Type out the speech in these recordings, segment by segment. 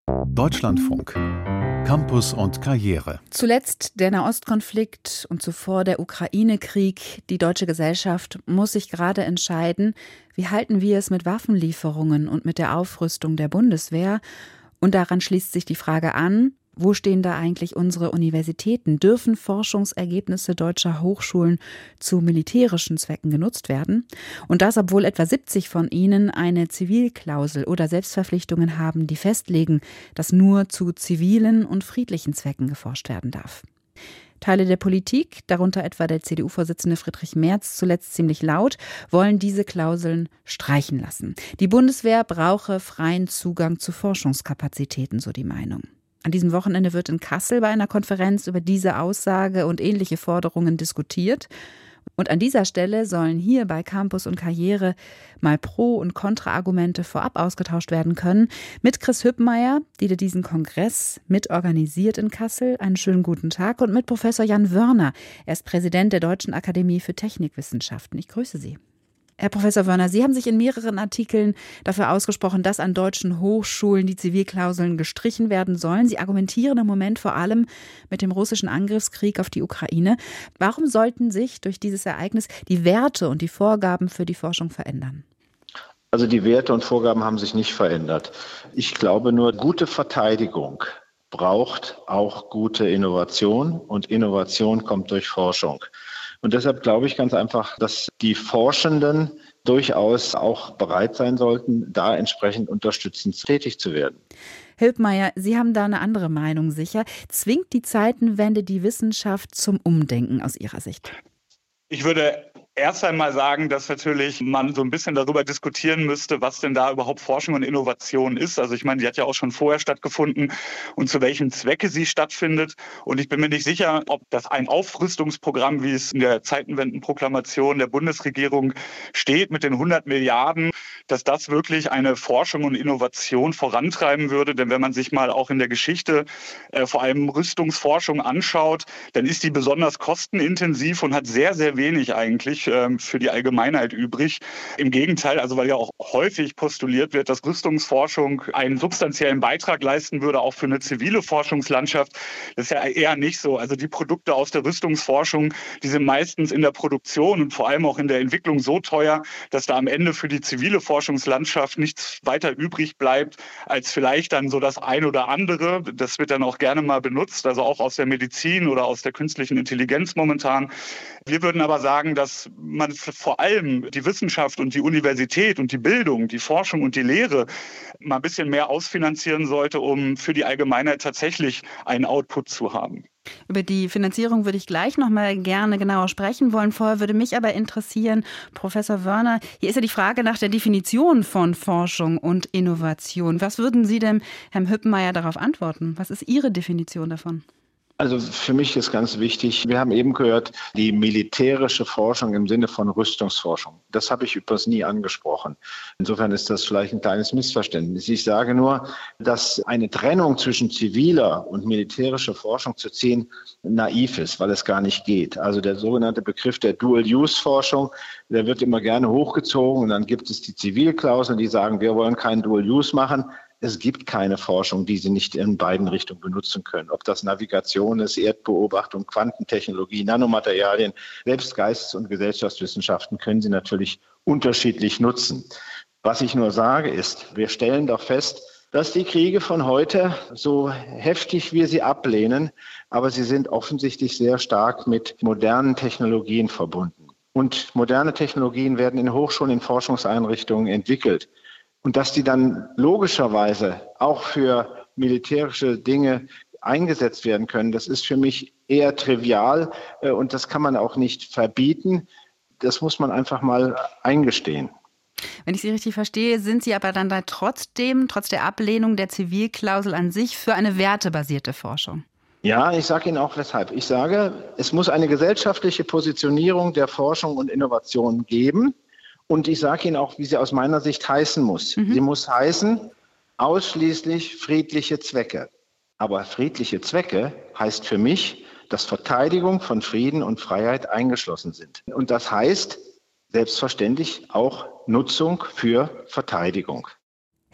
Deutschlandfunk. Campus und Karriere. Zuletzt der Nahostkonflikt und zuvor der Ukraine-Krieg. Die deutsche Gesellschaft muss sich gerade entscheiden, wie halten wir es mit Waffenlieferungen und mit der Aufrüstung der Bundeswehr? Und daran schließt sich die Frage an, wo stehen da eigentlich unsere Universitäten? Dürfen Forschungsergebnisse deutscher Hochschulen zu militärischen Zwecken genutzt werden? Und das, obwohl etwa 70 von ihnen eine Zivilklausel oder Selbstverpflichtungen haben, die festlegen, dass nur zu zivilen und friedlichen Zwecken geforscht werden darf. Teile der Politik, darunter etwa der CDU-Vorsitzende Friedrich Merz, zuletzt ziemlich laut, wollen diese Klauseln streichen lassen. Die Bundeswehr brauche freien Zugang zu Forschungskapazitäten, so die Meinung. An diesem Wochenende wird in Kassel bei einer Konferenz über diese Aussage und ähnliche Forderungen diskutiert. Und an dieser Stelle sollen hier bei Campus und Karriere mal Pro- und Kontraargumente vorab ausgetauscht werden können. Mit Chris Hüppmeier, die diesen Kongress mitorganisiert in Kassel. Einen schönen guten Tag. Und mit Professor Jan Wörner. Er ist Präsident der Deutschen Akademie für Technikwissenschaften. Ich grüße Sie. Herr Professor Wörner, Sie haben sich in mehreren Artikeln dafür ausgesprochen, dass an deutschen Hochschulen die Zivilklauseln gestrichen werden sollen. Sie argumentieren im Moment vor allem mit dem russischen Angriffskrieg auf die Ukraine. Warum sollten sich durch dieses Ereignis die Werte und die Vorgaben für die Forschung verändern? Also die Werte und Vorgaben haben sich nicht verändert. Ich glaube nur, gute Verteidigung braucht auch gute Innovation und Innovation kommt durch Forschung. Und deshalb glaube ich ganz einfach, dass die Forschenden durchaus auch bereit sein sollten, da entsprechend unterstützend tätig zu werden. Herr Hüppmeier, Sie haben da eine andere Meinung sicher. Zwingt die Zeitenwende die Wissenschaft zum Umdenken aus Ihrer Sicht? Ich würde erst einmal sagen, dass natürlich man so ein bisschen darüber diskutieren müsste, was denn da überhaupt Forschung und Innovation ist. Also ich meine, die hat ja auch schon vorher stattgefunden und zu welchem Zwecke sie stattfindet. Und ich bin mir nicht sicher, ob das ein Aufrüstungsprogramm, wie es in der Zeitenwendenproklamation der Bundesregierung steht, mit den 100 Milliarden, dass das wirklich eine Forschung und Innovation vorantreiben würde. Denn wenn man sich mal auch in der Geschichte vor allem Rüstungsforschung anschaut, dann ist die besonders kostenintensiv und hat sehr, sehr wenig eigentlich für die Allgemeinheit übrig. Im Gegenteil, also weil ja auch häufig postuliert wird, dass Rüstungsforschung einen substanziellen Beitrag leisten würde, auch für eine zivile Forschungslandschaft. Das ist ja eher nicht so. Also die Produkte aus der Rüstungsforschung, die sind meistens in der Produktion und vor allem auch in der Entwicklung so teuer, dass da am Ende für die zivile Forschungslandschaft nichts weiter übrig bleibt, als vielleicht dann so das ein oder andere. Das wird dann auch gerne mal benutzt, also auch aus der Medizin oder aus der künstlichen Intelligenz momentan. Wir würden aber sagen, dass man vor allem die Wissenschaft und die Universität und die Bildung, die Forschung und die Lehre mal ein bisschen mehr ausfinanzieren sollte, um für die Allgemeinheit tatsächlich einen Output zu haben. Über die Finanzierung würde ich gleich noch mal gerne genauer sprechen wollen. Vorher würde mich aber interessieren, Professor Wörner, hier ist ja die Frage nach der Definition von Forschung und Innovation. Was würden Sie denn Herrn Hüppmeier darauf antworten? Was ist Ihre Definition davon? Also für mich ist ganz wichtig, wir haben eben gehört, die militärische Forschung im Sinne von Rüstungsforschung. Das habe ich übrigens nie angesprochen. Insofern ist das vielleicht ein kleines Missverständnis. Ich sage nur, dass eine Trennung zwischen ziviler und militärischer Forschung zu ziehen naiv ist, weil es gar nicht geht. Also der sogenannte Begriff der Dual-Use-Forschung, der wird immer gerne hochgezogen und dann gibt es die Zivilklauseln, die sagen, wir wollen keinen Dual-Use machen. Es gibt keine Forschung, die Sie nicht in beiden Richtungen benutzen können. Ob das Navigation ist, Erdbeobachtung, Quantentechnologie, Nanomaterialien, selbst Geistes- und Gesellschaftswissenschaften können Sie natürlich unterschiedlich nutzen. Was ich nur sage ist, wir stellen doch fest, dass die Kriege von heute, so heftig wir sie ablehnen, aber sie sind offensichtlich sehr stark mit modernen Technologien verbunden. Und moderne Technologien werden in Hochschulen, in Forschungseinrichtungen entwickelt. Und dass die dann logischerweise auch für militärische Dinge eingesetzt werden können, das ist für mich eher trivial und das kann man auch nicht verbieten. Das muss man einfach mal eingestehen. Wenn ich Sie richtig verstehe, sind Sie aber dann da trotz der Ablehnung der Zivilklausel an sich für eine wertebasierte Forschung? Ja, ich sage Ihnen auch weshalb. Ich sage, es muss eine gesellschaftliche Positionierung der Forschung und Innovation geben. Und ich sage Ihnen auch, wie sie aus meiner Sicht heißen muss. Sie muss heißen, ausschließlich friedliche Zwecke. Aber friedliche Zwecke heißt für mich, dass Verteidigung von Frieden und Freiheit eingeschlossen sind. Und das heißt selbstverständlich auch Nutzung für Verteidigung.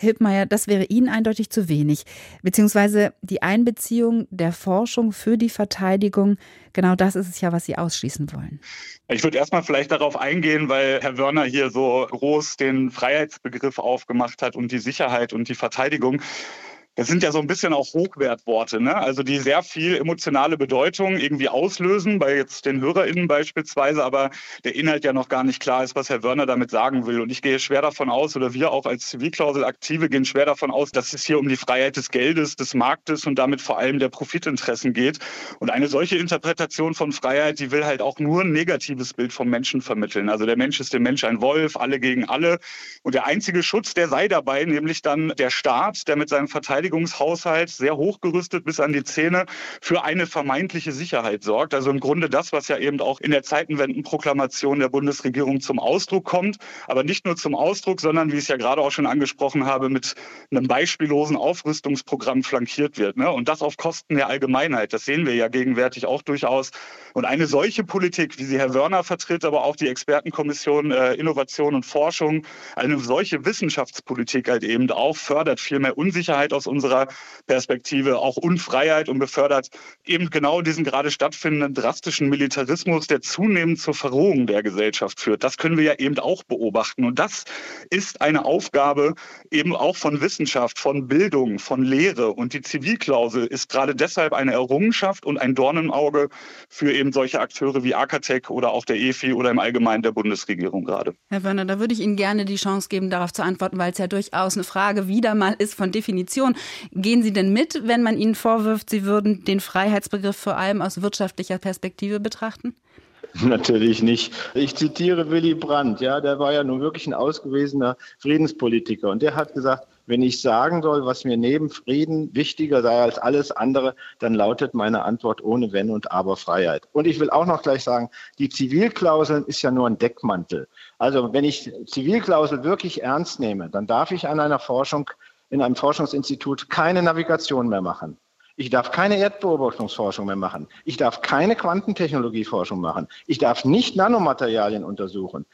Hübmeier, das wäre Ihnen eindeutig zu wenig. Beziehungsweise die Einbeziehung der Forschung für die Verteidigung, genau das ist es ja, was Sie ausschließen wollen. Ich würde erstmal vielleicht darauf eingehen, weil Herr Wörner hier so groß den Freiheitsbegriff aufgemacht hat und die Sicherheit und die Verteidigung. Das sind ja so ein bisschen auch Hochwertworte, ne? Also die sehr viel emotionale Bedeutung irgendwie auslösen, bei jetzt den HörerInnen beispielsweise, aber der Inhalt ja noch gar nicht klar ist, was Herr Wörner damit sagen will. Und ich gehe schwer davon aus, oder wir auch als Zivilklausel-Aktive gehen schwer davon aus, dass es hier um die Freiheit des Geldes, des Marktes und damit vor allem der Profitinteressen geht. Und eine solche Interpretation von Freiheit, die will halt auch nur ein negatives Bild vom Menschen vermitteln. Also der Mensch ist dem Mensch ein Wolf, alle gegen alle. Und der einzige Schutz, der sei dabei, nämlich dann der Staat, der mit seinem Verteidigungshaushalt sehr hochgerüstet bis an die Zähne für eine vermeintliche Sicherheit sorgt. Also im Grunde das, was ja eben auch in der Zeitenwendenproklamation der Bundesregierung zum Ausdruck kommt. Aber nicht nur zum Ausdruck, sondern, wie ich es ja gerade auch schon angesprochen habe, mit einem beispiellosen Aufrüstungsprogramm flankiert wird. Ne? Und das auf Kosten der Allgemeinheit. Das sehen wir ja gegenwärtig auch durchaus. Und eine solche Politik, wie sie Herr Wörner vertritt, aber auch die Expertenkommission Innovation und Forschung, eine solche Wissenschaftspolitik halt eben auch fördert viel mehr Unsicherheit aus unserer Perspektive, auch Unfreiheit und befördert eben genau diesen gerade stattfindenden drastischen Militarismus, der zunehmend zur Verrohung der Gesellschaft führt. Das können wir ja eben auch beobachten. Und das ist eine Aufgabe eben auch von Wissenschaft, von Bildung, von Lehre. Und die Zivilklausel ist gerade deshalb eine Errungenschaft und ein Dorn im Auge für eben solche Akteure wie Akatech oder auch der EFI oder im Allgemeinen der Bundesregierung gerade. Herr Wörner, da würde ich Ihnen gerne die Chance geben, darauf zu antworten, weil es ja durchaus eine Frage wieder mal ist von Definition. Gehen Sie denn mit, wenn man Ihnen vorwirft, Sie würden den Freiheitsbegriff vor allem aus wirtschaftlicher Perspektive betrachten? Natürlich nicht. Ich zitiere Willy Brandt, ja, der war ja nun wirklich ein ausgewiesener Friedenspolitiker und der hat gesagt, wenn ich sagen soll, was mir neben Frieden wichtiger sei als alles andere, dann lautet meine Antwort ohne Wenn und Aber Freiheit. Und ich will auch noch gleich sagen, die Zivilklausel ist ja nur ein Deckmantel. Also wenn ich Zivilklausel wirklich ernst nehme, dann darf ich an einer Forschung, in einem Forschungsinstitut keine Navigation mehr machen. Ich darf keine Erdbeobachtungsforschung mehr machen. Ich darf keine Quantentechnologieforschung machen. Ich darf nicht Nanomaterialien untersuchen.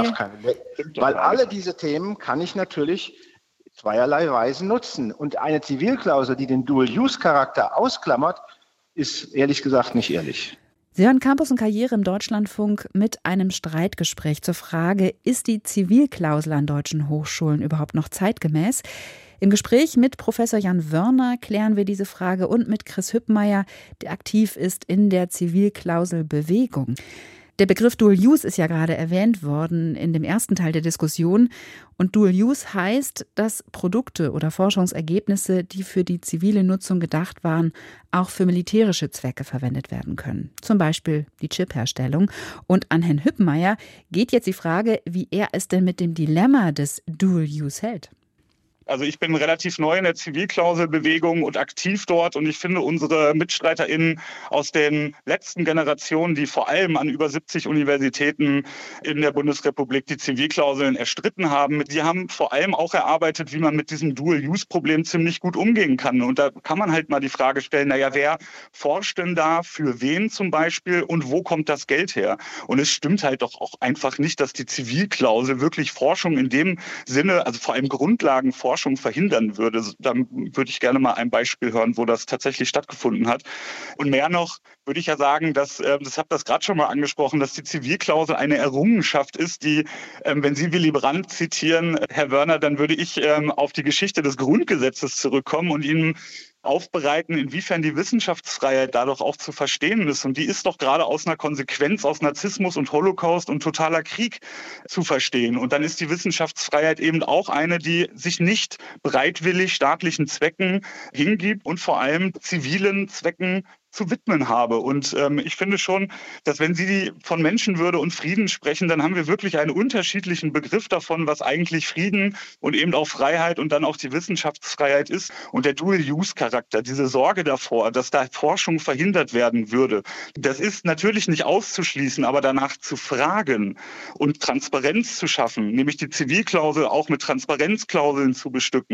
Weil alle diese Themen kann ich natürlich zweierlei Weise nutzen. Und eine Zivilklausel, die den Dual-Use-Charakter ausklammert, ist ehrlich gesagt nicht ehrlich. Sie hören Campus und Karriere im Deutschlandfunk mit einem Streitgespräch zur Frage, ist die Zivilklausel an deutschen Hochschulen überhaupt noch zeitgemäß? Im Gespräch mit Professor Jan Wörner klären wir diese Frage und mit Chris Hübmeier, der aktiv ist in der Zivilklauselbewegung. Der Begriff Dual Use ist ja gerade erwähnt worden in dem ersten Teil der Diskussion. Und Dual Use heißt, dass Produkte oder Forschungsergebnisse, die für die zivile Nutzung gedacht waren, auch für militärische Zwecke verwendet werden können. Zum Beispiel die Chipherstellung. Und an Herrn Hübmeier geht jetzt die Frage, wie er es denn mit dem Dilemma des Dual Use hält. Also ich bin relativ neu in der Zivilklauselbewegung und aktiv dort und ich finde unsere MitstreiterInnen aus den letzten Generationen, die vor allem an über 70 Universitäten in der Bundesrepublik die Zivilklauseln erstritten haben, die haben vor allem auch erarbeitet, wie man mit diesem Dual-Use-Problem ziemlich gut umgehen kann. Und da kann man halt mal die Frage stellen, naja, wer forscht denn da, für wen zum Beispiel und wo kommt das Geld her? Und es stimmt halt doch auch einfach nicht, dass die Zivilklausel wirklich Forschung in dem Sinne, also vor allem Grundlagenforschung, verhindern würde. Dann würde ich gerne mal ein Beispiel hören, wo das tatsächlich stattgefunden hat. Und mehr noch würde ich ja sagen, dass, das habe das gerade schon mal angesprochen, dass die Zivilklausel eine Errungenschaft ist, die, wenn Sie Willy Brandt zitieren, Herr Wörner, dann würde ich auf die Geschichte des Grundgesetzes zurückkommen und Ihnen aufbereiten, inwiefern die Wissenschaftsfreiheit dadurch auch zu verstehen ist. Und die ist doch gerade aus einer Konsequenz aus Narzissmus und Holocaust und totaler Krieg zu verstehen. Und dann ist die Wissenschaftsfreiheit eben auch eine, die sich nicht bereitwillig staatlichen Zwecken hingibt und vor allem zivilen Zwecken zu widmen habe. Und ich finde schon, dass wenn Sie von Menschenwürde und Frieden sprechen, dann haben wir wirklich einen unterschiedlichen Begriff davon, was eigentlich Frieden und eben auch Freiheit und dann auch die Wissenschaftsfreiheit ist. Und der Dual-Use-Charakter, diese Sorge davor, dass da Forschung verhindert werden würde, das ist natürlich nicht auszuschließen, aber danach zu fragen und Transparenz zu schaffen, nämlich die Zivilklausel auch mit Transparenzklauseln zu bestücken.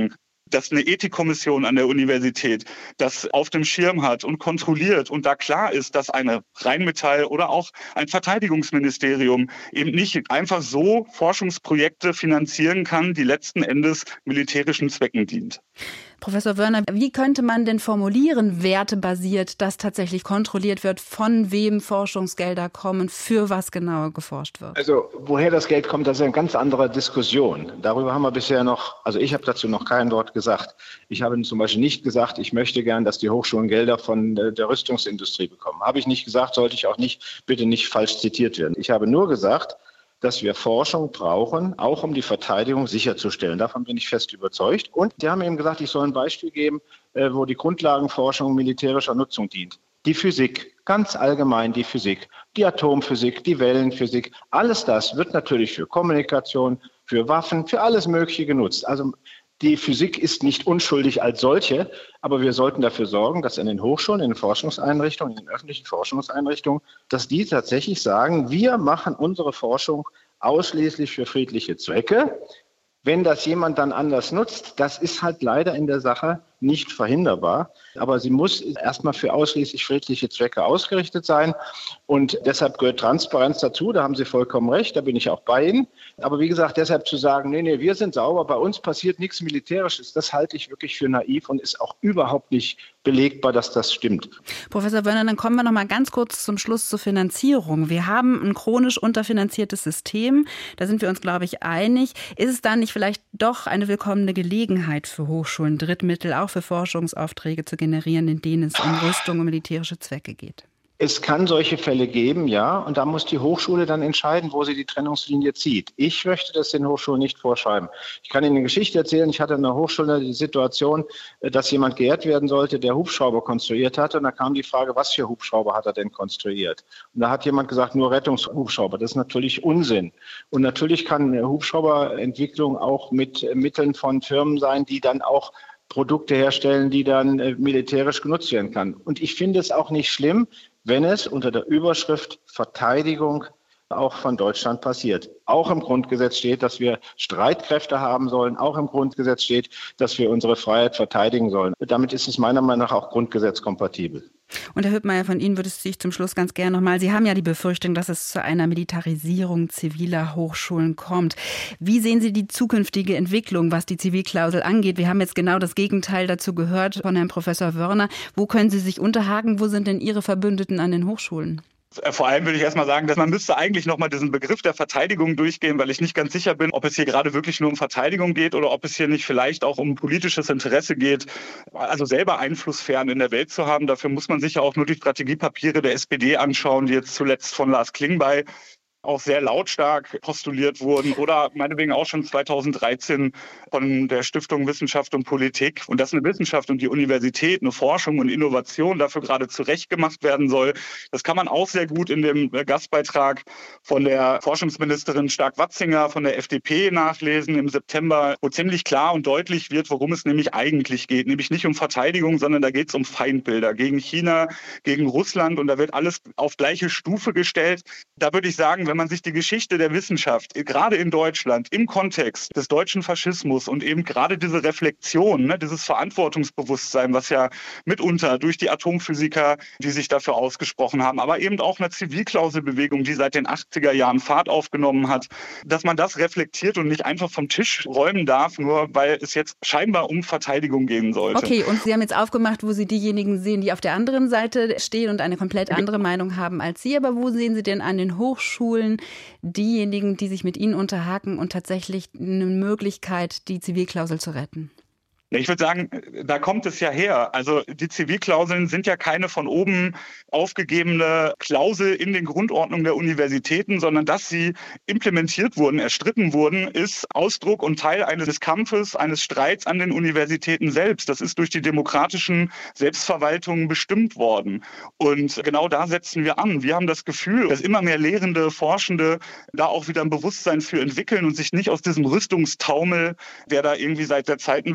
dass eine Ethikkommission an der Universität das auf dem Schirm hat und kontrolliert und da klar ist, dass eine Rheinmetall oder auch ein Verteidigungsministerium eben nicht einfach so Forschungsprojekte finanzieren kann, die letzten Endes militärischen Zwecken dient. Professor Wörner, wie könnte man denn formulieren, wertebasiert, dass tatsächlich kontrolliert wird, von wem Forschungsgelder kommen, für was genau geforscht wird? Also woher das Geld kommt, das ist eine ganz andere Diskussion. Darüber haben wir bisher ich habe dazu noch kein Wort gesagt. Ich habe zum Beispiel nicht gesagt, ich möchte gern, dass die Hochschulen Gelder von der Rüstungsindustrie bekommen. Habe ich nicht gesagt, sollte ich auch nicht, bitte nicht falsch zitiert werden. Ich habe nur gesagt, dass wir Forschung brauchen, auch um die Verteidigung sicherzustellen. Davon bin ich fest überzeugt. Und die haben eben gesagt, ich soll ein Beispiel geben, wo die Grundlagenforschung militärischer Nutzung dient. Die Physik, ganz allgemein die Physik, die Atomphysik, die Wellenphysik, alles das wird natürlich für Kommunikation, für Waffen, für alles Mögliche genutzt. Also die Physik ist nicht unschuldig als solche, aber wir sollten dafür sorgen, dass in den Hochschulen, in den Forschungseinrichtungen, in den öffentlichen Forschungseinrichtungen, dass die tatsächlich sagen, wir machen unsere Forschung ausschließlich für friedliche Zwecke. Wenn das jemand dann anders nutzt, das ist halt leider in der Sache nicht verhinderbar. Aber sie muss erstmal für ausschließlich friedliche Zwecke ausgerichtet sein. Und deshalb gehört Transparenz dazu. Da haben Sie vollkommen recht. Da bin ich auch bei Ihnen. Aber wie gesagt, deshalb zu sagen, nee, wir sind sauber, bei uns passiert nichts Militärisches, das halte ich wirklich für naiv und ist auch überhaupt nicht belegbar, dass das stimmt. Professor Wörner, dann kommen wir noch mal ganz kurz zum Schluss zur Finanzierung. Wir haben ein chronisch unterfinanziertes System. Da sind wir uns, glaube ich, einig. Ist es dann nicht vielleicht doch eine willkommene Gelegenheit für Hochschulen, Drittmittel auch für Forschungsaufträge zu generieren, in denen es um Rüstung und militärische Zwecke geht? Es kann solche Fälle geben, ja, und da muss die Hochschule dann entscheiden, wo sie die Trennungslinie zieht. Ich möchte das den Hochschulen nicht vorschreiben. Ich kann Ihnen eine Geschichte erzählen. Ich hatte an der Hochschule die Situation, dass jemand geehrt werden sollte, der Hubschrauber konstruiert hatte. Und da kam die Frage, was für Hubschrauber hat er denn konstruiert? Und da hat jemand gesagt, nur Rettungshubschrauber. Das ist natürlich Unsinn. Und natürlich kann eine Hubschrauberentwicklung auch mit Mitteln von Firmen sein, die dann auch Produkte herstellen, die dann militärisch genutzt werden kann. Und ich finde es auch nicht schlimm, wenn es unter der Überschrift Verteidigung auch von Deutschland passiert. Auch im Grundgesetz steht, dass wir Streitkräfte haben sollen. Auch im Grundgesetz steht, dass wir unsere Freiheit verteidigen sollen. Damit ist es meiner Meinung nach auch grundgesetzkompatibel. Und Herr Hübmeier, von Ihnen würde ich zum Schluss ganz gerne nochmal, Sie haben ja die Befürchtung, dass es zu einer Militarisierung ziviler Hochschulen kommt. Wie sehen Sie die zukünftige Entwicklung, was die Zivilklausel angeht? Wir haben jetzt genau das Gegenteil dazu gehört von Herrn Professor Wörner. Wo können Sie sich unterhaken? Wo sind denn Ihre Verbündeten an den Hochschulen? Vor allem würde ich erstmal sagen, dass man müsste eigentlich nochmal diesen Begriff der Verteidigung durchgehen, weil ich nicht ganz sicher bin, ob es hier gerade wirklich nur um Verteidigung geht oder ob es hier nicht vielleicht auch um politisches Interesse geht, also selber Einflusssphären in der Welt zu haben. Dafür muss man sich ja auch nur die Strategiepapiere der SPD anschauen, die jetzt zuletzt von Lars Klingbeil auch sehr lautstark postuliert wurden oder meinetwegen auch schon 2013 von der Stiftung Wissenschaft und Politik. Und dass eine Wissenschaft und die Universität, eine Forschung und Innovation dafür gerade zurechtgemacht werden soll, das kann man auch sehr gut in dem Gastbeitrag von der Forschungsministerin Stark-Watzinger von der FDP nachlesen im September, wo ziemlich klar und deutlich wird, worum es nämlich eigentlich geht. Nämlich nicht um Verteidigung, sondern da geht es um Feindbilder gegen China, gegen Russland und da wird alles auf gleiche Stufe gestellt. Da würde ich sagen, wenn man sich die Geschichte der Wissenschaft, gerade in Deutschland, im Kontext des deutschen Faschismus und eben gerade diese Reflexion, dieses Verantwortungsbewusstsein, was ja mitunter durch die Atomphysiker, die sich dafür ausgesprochen haben, aber eben auch eine Zivilklauselbewegung, die seit den 80er Jahren Fahrt aufgenommen hat, dass man das reflektiert und nicht einfach vom Tisch räumen darf, nur weil es jetzt scheinbar um Verteidigung gehen sollte. Okay, und Sie haben jetzt aufgemacht, wo Sie diejenigen sehen, die auf der anderen Seite stehen und eine komplett andere Meinung haben als Sie, aber wo sehen Sie denn an den Hochschulen diejenigen, die sich mit Ihnen unterhaken und tatsächlich eine Möglichkeit, die Zivilklausel zu retten? Ich würde sagen, da kommt es ja her. Also die Zivilklauseln sind ja keine von oben aufgegebene Klausel in den Grundordnungen der Universitäten, sondern dass sie implementiert wurden, erstritten wurden, ist Ausdruck und Teil eines Kampfes, eines Streits an den Universitäten selbst. Das ist durch die demokratischen Selbstverwaltungen bestimmt worden. Und genau da setzen wir an. Wir haben das Gefühl, dass immer mehr Lehrende, Forschende da auch wieder ein Bewusstsein für entwickeln und sich nicht aus diesem Rüstungstaumel, der da irgendwie seit der Zeitenwende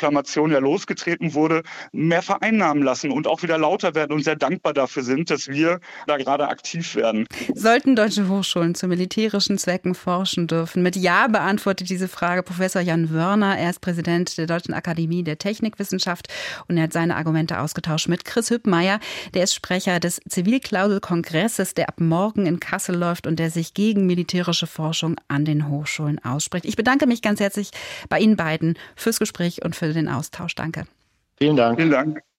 Proklamation ja losgetreten wurde, mehr vereinnahmen lassen und auch wieder lauter werden und sehr dankbar dafür sind, dass wir da gerade aktiv werden. Sollten deutsche Hochschulen zu militärischen Zwecken forschen dürfen? Mit Ja beantwortet diese Frage Professor Jan Wörner. Er ist Präsident der Deutschen Akademie der Technikwissenschaft und er hat seine Argumente ausgetauscht mit Chris Hübmeier. Der ist Sprecher des Zivilklauselkongresses, der ab morgen in Kassel läuft und der sich gegen militärische Forschung an den Hochschulen ausspricht. Ich bedanke mich ganz herzlich bei Ihnen beiden fürs Gespräch und für den Austausch. Danke. Vielen Dank. Vielen Dank.